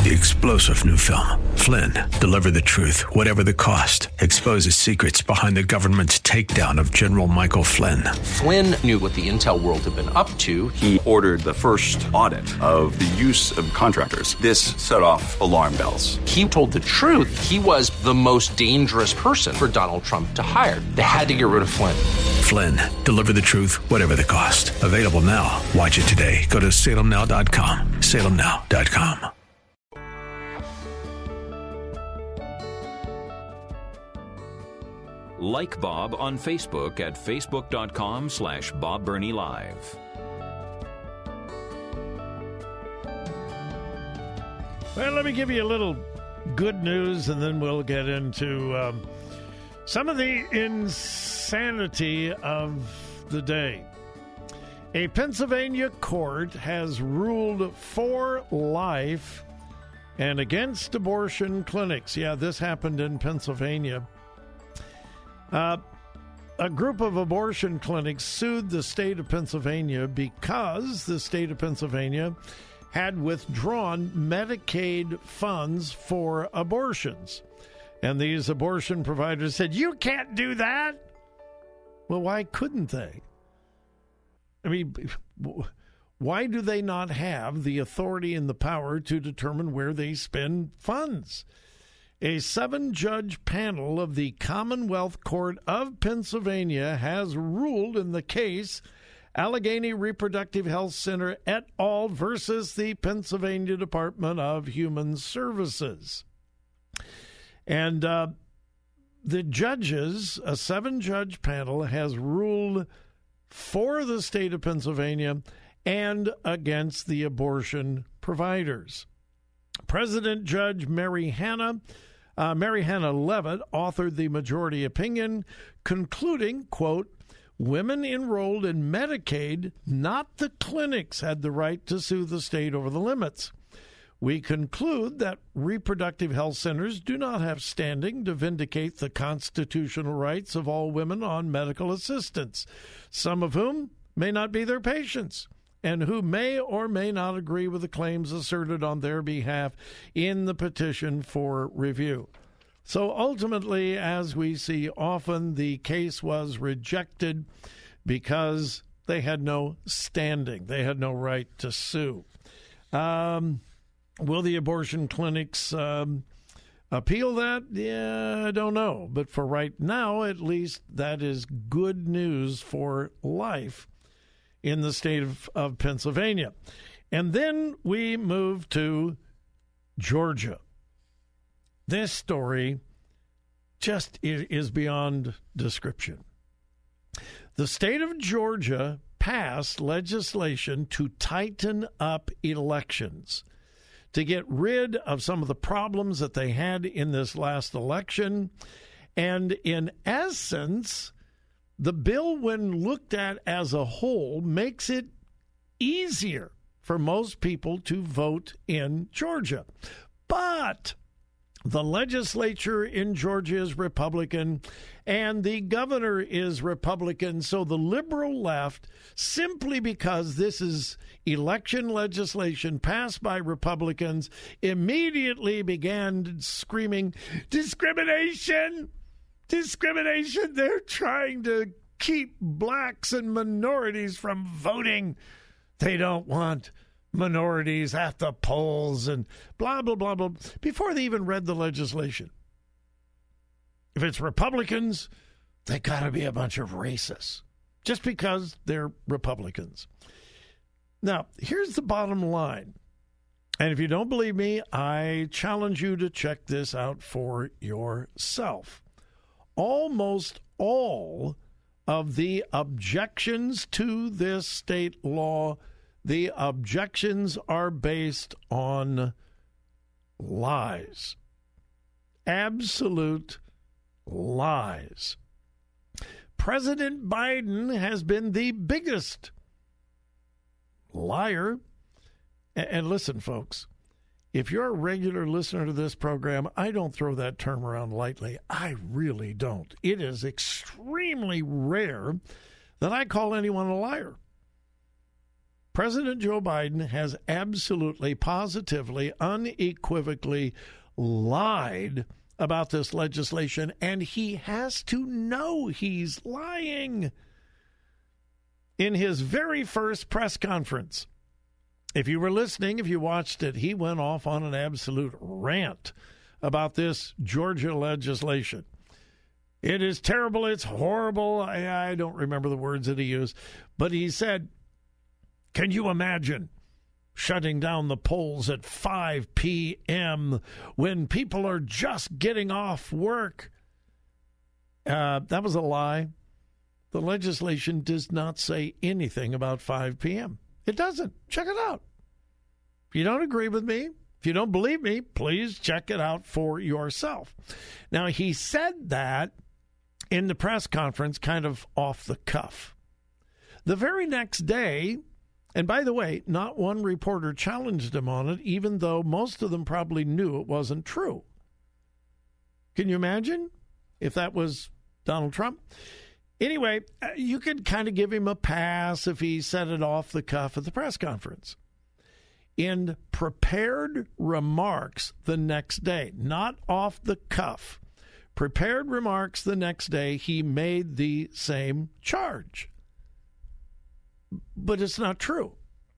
The explosive new film, Flynn, deliver the truth, whatever the cost, exposes secrets behind the government's takedown of General Michael Flynn. Flynn knew what the intel world had been up to. He ordered the first audit of the use of contractors. This set off alarm bells. He told the truth. He was the most dangerous person for Donald Trump to hire. They had to get rid of Flynn. Flynn, deliver the truth, whatever the cost. Available now. Watch it today. Go to salemnow.com. salemnow.com. Like Bob on Facebook at facebook.com/Bob Burney Live. Well, let me give you a little good news, and then we'll get into some of the insanity of the day. A Pennsylvania court has ruled for life and against abortion clinics. Yeah, this happened in Pennsylvania. A group of abortion clinics sued the state of Pennsylvania because the state of Pennsylvania had withdrawn Medicaid funds for abortions. And these abortion providers said, "You can't do that." Well, why couldn't they? I mean, why do they not have the authority and the power to determine where they spend funds? A 7-judge panel of the Commonwealth Court of Pennsylvania has ruled in the case Allegheny Reproductive Health Center et al. Versus the Pennsylvania Department of Human Services. And the judges, a 7-judge panel, has ruled for the state of Pennsylvania and against the abortion providers. President Judge Mary Hannah Leavitt authored the majority opinion, concluding, quote, "Women enrolled in Medicaid, not the clinics, had the right to sue the state over the limits. We conclude that reproductive health centers do not have standing to vindicate the constitutional rights of all women on medical assistance, some of whom may not be their patients, and who may or may not agree with the claims asserted on their behalf in the petition for review." So ultimately, as we see often, the case was rejected because they had no standing. They had no right to sue. Will the abortion clinics appeal that? Yeah, I don't know. But for right now, at least, that is good news for life in the state of Pennsylvania. And then we move to Georgia. This story just is beyond description. The state of Georgia passed legislation to tighten up elections, to get rid of some of the problems that they had in this last election. And in essence, the bill, when looked at as a whole, makes it easier for most people to vote in Georgia. But the legislature in Georgia is Republican, and the governor is Republican. So the liberal left, simply because this is election legislation passed by Republicans, immediately began screaming, "Discrimination! Discrimination! They're trying to keep blacks and minorities from voting. They don't want minorities at the polls," and blah, blah, blah, blah, before they even read the legislation. If it's Republicans, they got to be a bunch of racists just because they're Republicans. Now, here's the bottom line. And if you don't believe me, I challenge you to check this out for yourself. Almost all of the objections to this state law, the objections are based on lies. Absolute lies. President Biden has been the biggest liar. And listen, folks, if you're a regular listener to this program, I don't throw that term around lightly. I really don't. It is extremely rare that I call anyone a liar. President Joe Biden has absolutely, positively, unequivocally lied about this legislation, and he has to know he's lying. In his very first press conference, if you were listening, if you watched it, he went off on an absolute rant about this Georgia legislation. It is terrible. It's horrible. I don't remember the words that he used, but he said, can you imagine shutting down the polls at 5 p.m. when people are just getting off work? That was a lie. The legislation does not say anything about 5 p.m. It doesn't. Check it out. If you don't agree with me, if you don't believe me, please check it out for yourself. Now, he said that in the press conference kind of off the cuff. The very next day, and by the way, not one reporter challenged him on it, even though most of them probably knew it wasn't true. Can you imagine if that was Donald Trump? Anyway, you could kind of give him a pass if he said it off the cuff at the press conference. In prepared remarks the next day, not off the cuff, prepared remarks the next day, he made the same charge. But it's not true.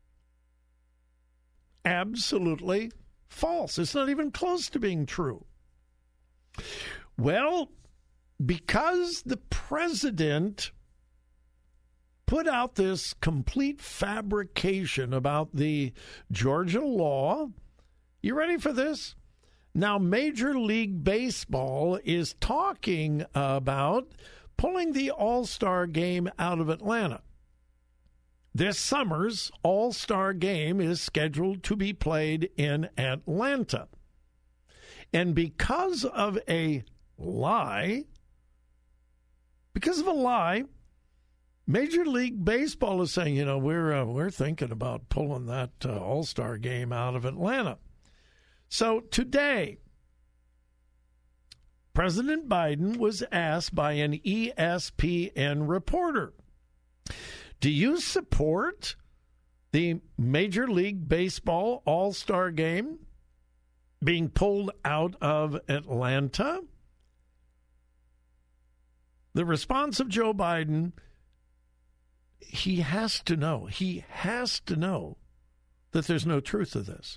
Absolutely false. It's not even close to being true. Well, because the president put out this complete fabrication about the Georgia law, you ready for this? Now, Major League Baseball is talking about pulling the All-Star game out of Atlanta. This summer's All-Star game is scheduled to be played in Atlanta. And because of a lie, Major League Baseball is saying, we're thinking about pulling that All-Star game out of Atlanta. So today, President Biden was asked by an ESPN reporter, do you support the Major League Baseball All-Star game being pulled out of Atlanta? The response of Joe Biden, he has to know that there's no truth to this.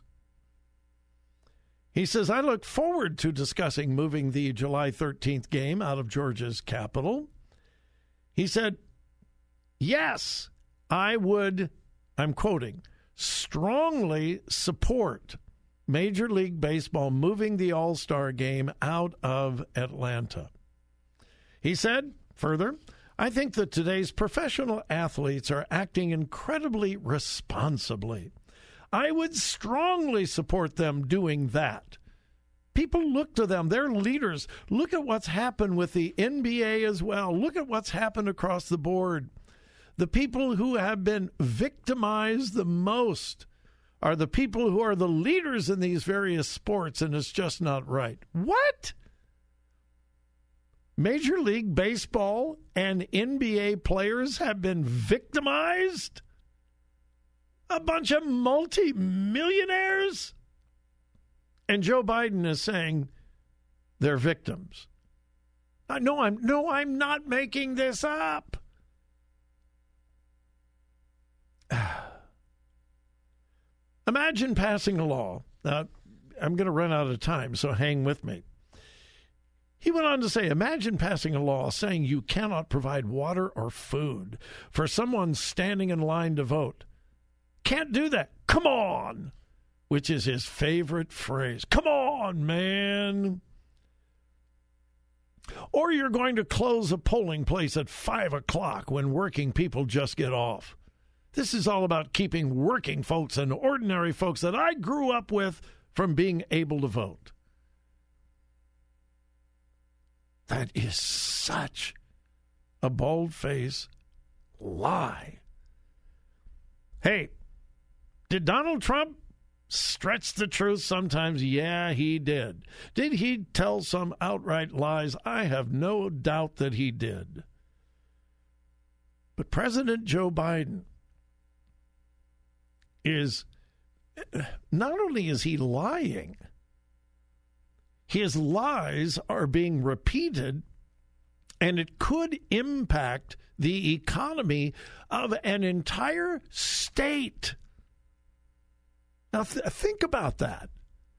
He says, I look forward to discussing moving the July 13th game out of Georgia's capital. He said, yes, I would, I'm quoting, strongly support Major League Baseball moving the All-Star game out of Atlanta. He said, further, I think that today's professional athletes are acting incredibly responsibly. I would strongly support them doing that. People look to them. They're leaders. Look at what's happened with the NBA as well. Look at what's happened across the board. The people who have been victimized the most are the people who are the leaders in these various sports, and it's just not right. What? Major League Baseball and NBA players have been victimized? A bunch of multi-millionaires? And Joe Biden is saying they're victims. No, I'm not making this up. Imagine passing a law. Now, I'm going to run out of time, so hang with me. He went on to say, imagine passing a law saying you cannot provide water or food for someone standing in line to vote. Can't do that. Come on, which is his favorite phrase. Come on, man. Or you're going to close a polling place at 5 o'clock when working people just get off. This is all about keeping working folks and ordinary folks that I grew up with from being able to vote. That is such a bold-faced lie. Hey, did Donald Trump stretch the truth sometimes? Yeah, he did. Did he tell some outright lies? I have no doubt that he did. But President Joe Biden, is not only is he lying, his lies are being repeated, and it could impact the economy of an entire state. Now, think about that.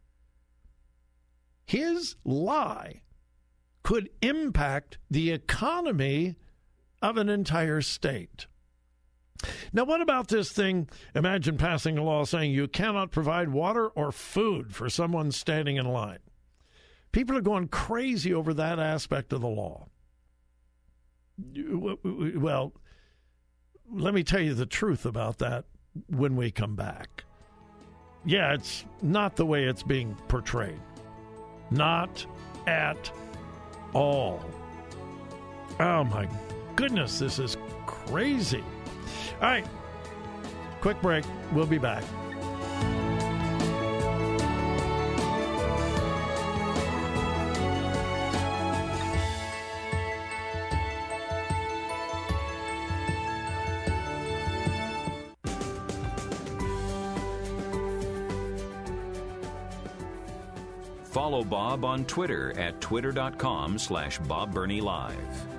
His lie could impact the economy of an entire state. Now, what about this thing? Imagine passing a law saying you cannot provide water or food for someone standing in line. People are going crazy over that aspect of the law. Well, let me tell you the truth about that when we come back. Yeah, it's not the way it's being portrayed. Not at all. Oh, my goodness, this is crazy. All right, quick break. We'll be back. Follow Bob on Twitter at twitter.com/BobBernieLive.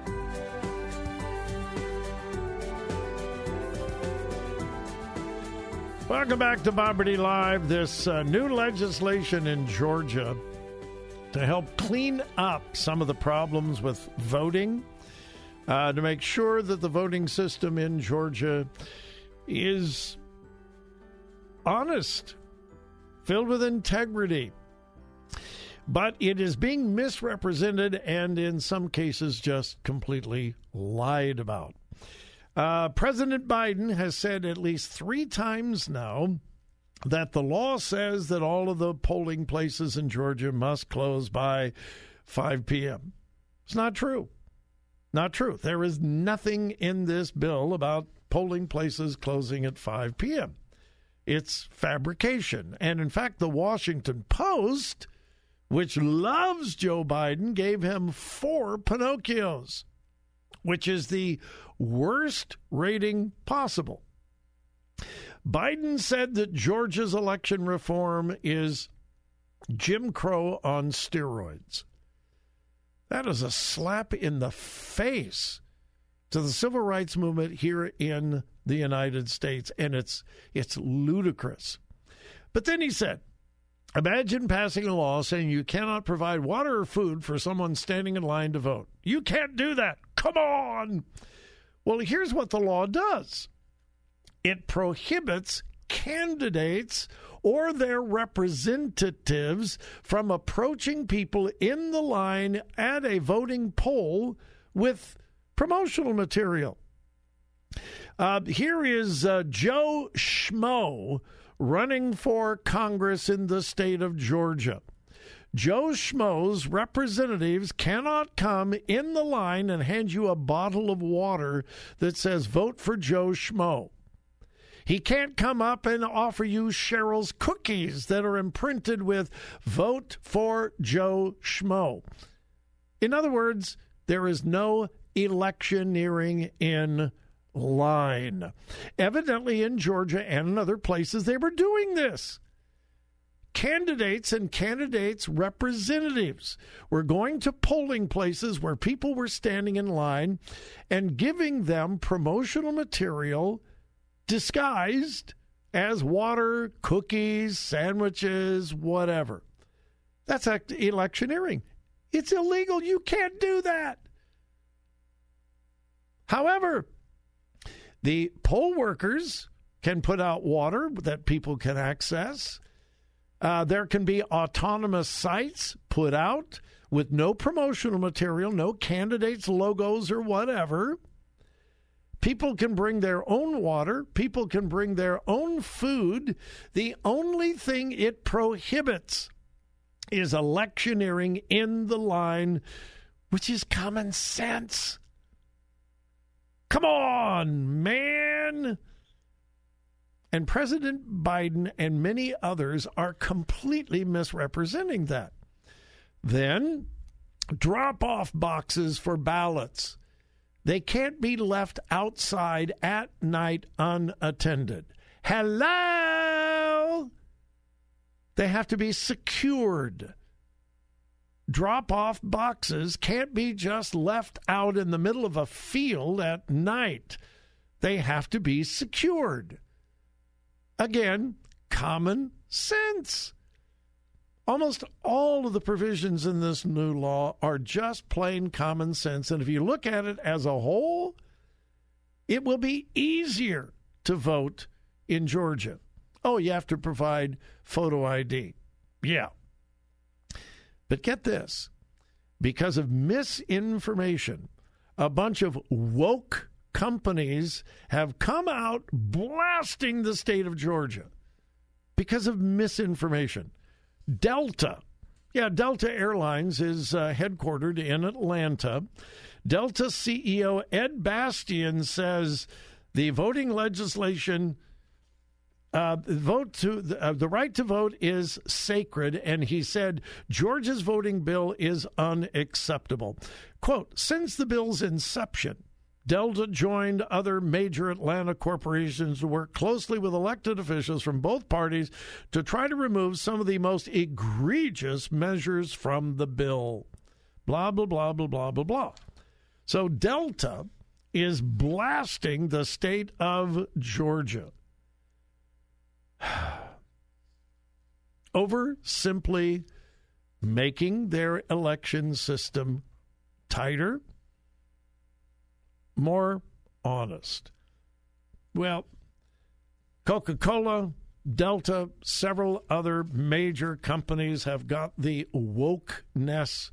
Welcome back to Bob Bernie Live. This new legislation in Georgia to help clean up some of the problems with voting, to make sure that the voting system in Georgia is honest, filled with integrity. But it is being misrepresented and in some cases just completely lied about. President Biden has said at least 3 times now that the law says that all of the polling places in Georgia must close by 5 p.m. It's not true. Not true. There is nothing in this bill about polling places closing at 5 p.m. It's fabrication. And in fact, the Washington Post, which loves Joe Biden, gave him 4 Pinocchios, which is the worst rating possible. Biden said that Georgia's election reform is Jim Crow on steroids. That is a slap in the face to the civil rights movement here in the United States, and it's ludicrous. But then he said, imagine passing a law saying you cannot provide water or food for someone standing in line to vote. You can't do that. Come on. Well, here's what the law does. It prohibits candidates or their representatives from approaching people in the line at a voting poll with promotional material. Here is Joe Schmo running for Congress in the state of Georgia. Joe Schmo's representatives cannot come in the line and hand you a bottle of water that says, vote for Joe Schmo. He can't come up and offer you Cheryl's cookies that are imprinted with, vote for Joe Schmo. In other words, there is no electioneering in line. Evidently in Georgia and in other places, they were doing this. Candidates and candidates' representatives were going to polling places where people were standing in line and giving them promotional material disguised as water, cookies, sandwiches, whatever. That's electioneering. It's illegal. You can't do that. However, the poll workers can put out water that people can access. There can be autonomous sites put out with no promotional material, no candidates' logos or whatever. People can bring their own water. People can bring their own food. The only thing it prohibits is electioneering in the line, which is common sense. Come on, man. And President Biden and many others are completely misrepresenting that. Then, drop-off boxes for ballots. They can't be left outside at night unattended. Hello? They have to be secured. Drop-off boxes can't be just left out in the middle of a field at night. They have to be secured. Again, common sense. Almost all of the provisions in this new law are just plain common sense. And if you look at it as a whole, it will be easier to vote in Georgia. Oh, you have to provide photo ID. Yeah. But get this. Because of misinformation, a bunch of woke companies have come out blasting the state of Georgia because of misinformation. Delta. Yeah, Delta Airlines is headquartered in Atlanta. Delta CEO Ed Bastian says the voting legislation, the right to vote is sacred, and he said Georgia's voting bill is unacceptable. Quote, since the bill's inception, Delta joined other major Atlanta corporations to work closely with elected officials from both parties to try to remove some of the most egregious measures from the bill. Blah, blah, blah, blah, blah, blah, blah. So Delta is blasting the state of Georgia over simply making their election system tighter, more honest. Well, Coca-Cola, Delta, several other major companies have got the wokeness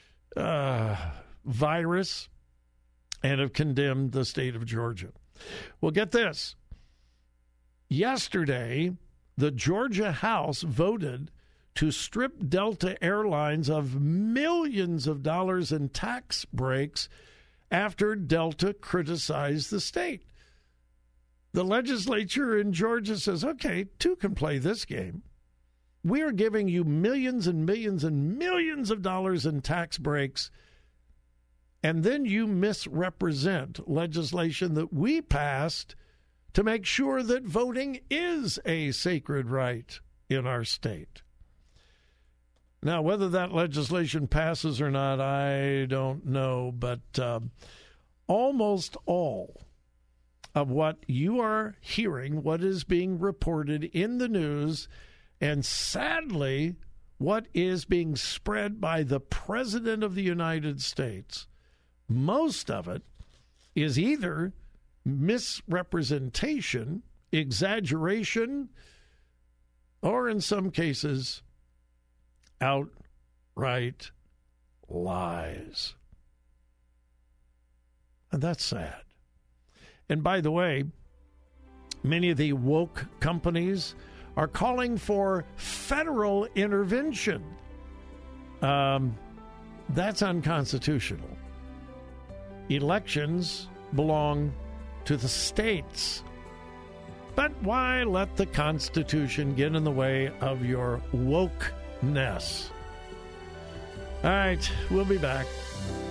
virus and have condemned the state of Georgia. Well, get this. Yesterday, the Georgia House voted to strip Delta Airlines of millions of dollars in tax breaks after Delta criticized the state. The legislature in Georgia says, okay, two can play this game. We are giving you millions and millions and millions of dollars in tax breaks, and then you misrepresent legislation that we passed to make sure that voting is a sacred right in our state. Now, whether that legislation passes or not, I don't know, but almost all of what you are hearing, what is being reported in the news, and sadly, what is being spread by the President of the United States, most of it is either misrepresentation, exaggeration, or in some cases, outright lies. And that's sad. And by the way, many of the woke companies are calling for federal intervention. That's unconstitutional. Elections belong to the states. But why let the Constitution get in the way of your wokeness? All right, we'll be back.